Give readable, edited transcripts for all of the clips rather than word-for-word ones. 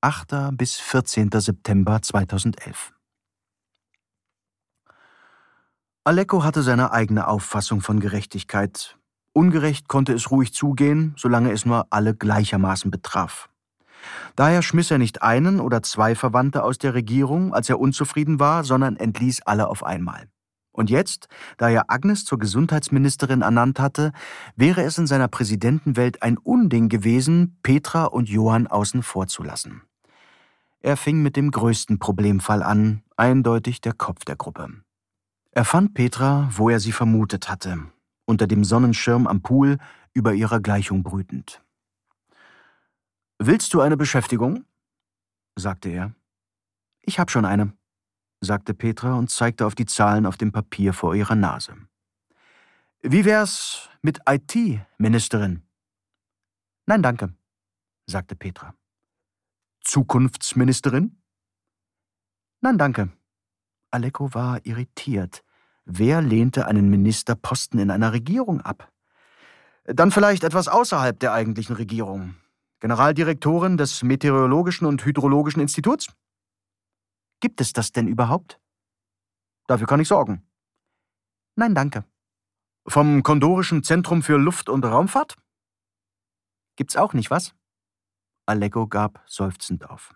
8. bis 14. September 2011. Alecko hatte seine eigene Auffassung von Gerechtigkeit. Ungerecht konnte es ruhig zugehen, solange es nur alle gleichermaßen betraf. Daher schmiss er nicht einen oder zwei Verwandte aus der Regierung, als er unzufrieden war, sondern entließ alle auf einmal. Und jetzt, da er Agnes zur Gesundheitsministerin ernannt hatte, wäre es in seiner Präsidentenwelt ein Unding gewesen, Petra und Johann außen vor zu lassen. Er fing mit dem größten Problemfall an, eindeutig der Kopf der Gruppe. Er fand Petra, wo er sie vermutet hatte, unter dem Sonnenschirm am Pool, über ihrer Gleichung brütend. »Willst du eine Beschäftigung?« sagte er. »Ich hab schon eine«, sagte Petra und zeigte auf die Zahlen auf dem Papier vor ihrer Nase. »Wie wär's mit IT, Ministerin?« »Nein, danke«, sagte Petra. »Zukunftsministerin?« »Nein, danke.« Alecko war irritiert. Wer lehnte einen Ministerposten in einer Regierung ab? »Dann vielleicht etwas außerhalb der eigentlichen Regierung. Generaldirektorin des Meteorologischen und Hydrologischen Instituts?« »Gibt es das denn überhaupt?« »Dafür kann ich sorgen.« »Nein, danke.« »Vom Kondorischen Zentrum für Luft- und Raumfahrt?« »Gibt's auch nicht, was?« Alecko gab seufzend auf.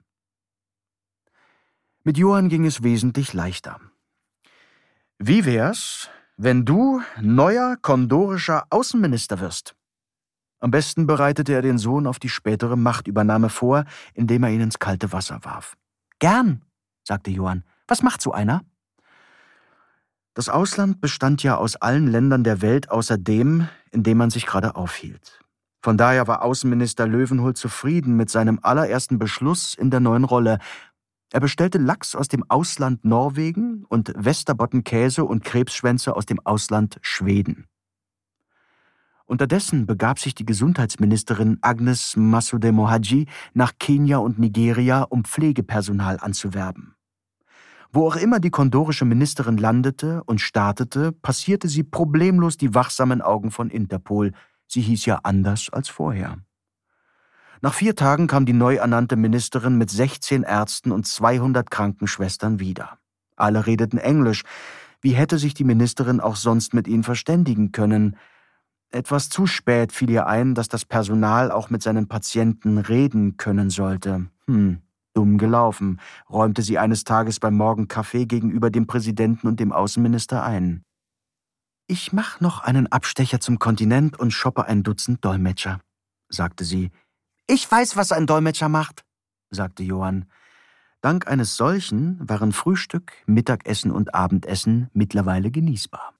Mit Johann ging es wesentlich leichter. »Wie wär's, wenn du neuer kondorischer Außenminister wirst?« Am besten bereitete er den Sohn auf die spätere Machtübernahme vor, indem er ihn ins kalte Wasser warf. »Gern«, sagte Johann. »Was macht so einer?« Das Ausland bestand ja aus allen Ländern der Welt außer dem, in dem man sich gerade aufhielt. Von daher war Außenminister Löwenhult zufrieden mit seinem allerersten Beschluss in der neuen Rolle. Er bestellte Lachs aus dem Ausland Norwegen und Västerbottenkäse und Krebsschwänze aus dem Ausland Schweden. Unterdessen begab sich die Gesundheitsministerin Agnes Massoud Mohaji nach Kenia und Nigeria, um Pflegepersonal anzuwerben. Wo auch immer die kondorische Ministerin landete und startete, passierte sie problemlos die wachsamen Augen von Interpol. Sie hieß ja anders als vorher. Nach 4 Tagen kam die neu ernannte Ministerin mit 16 Ärzten und 200 Krankenschwestern wieder. Alle redeten Englisch. Wie hätte sich die Ministerin auch sonst mit ihnen verständigen können? Etwas zu spät fiel ihr ein, dass das Personal auch mit seinen Patienten reden können sollte. Dumm gelaufen, räumte sie eines Tages beim Morgenkaffee gegenüber dem Präsidenten und dem Außenminister ein. »Ich mach noch einen Abstecher zum Kontinent und shoppe ein Dutzend Dolmetscher«, sagte sie. »Ich weiß, was ein Dolmetscher macht«, sagte Johann. Dank eines solchen waren Frühstück, Mittagessen und Abendessen mittlerweile genießbar.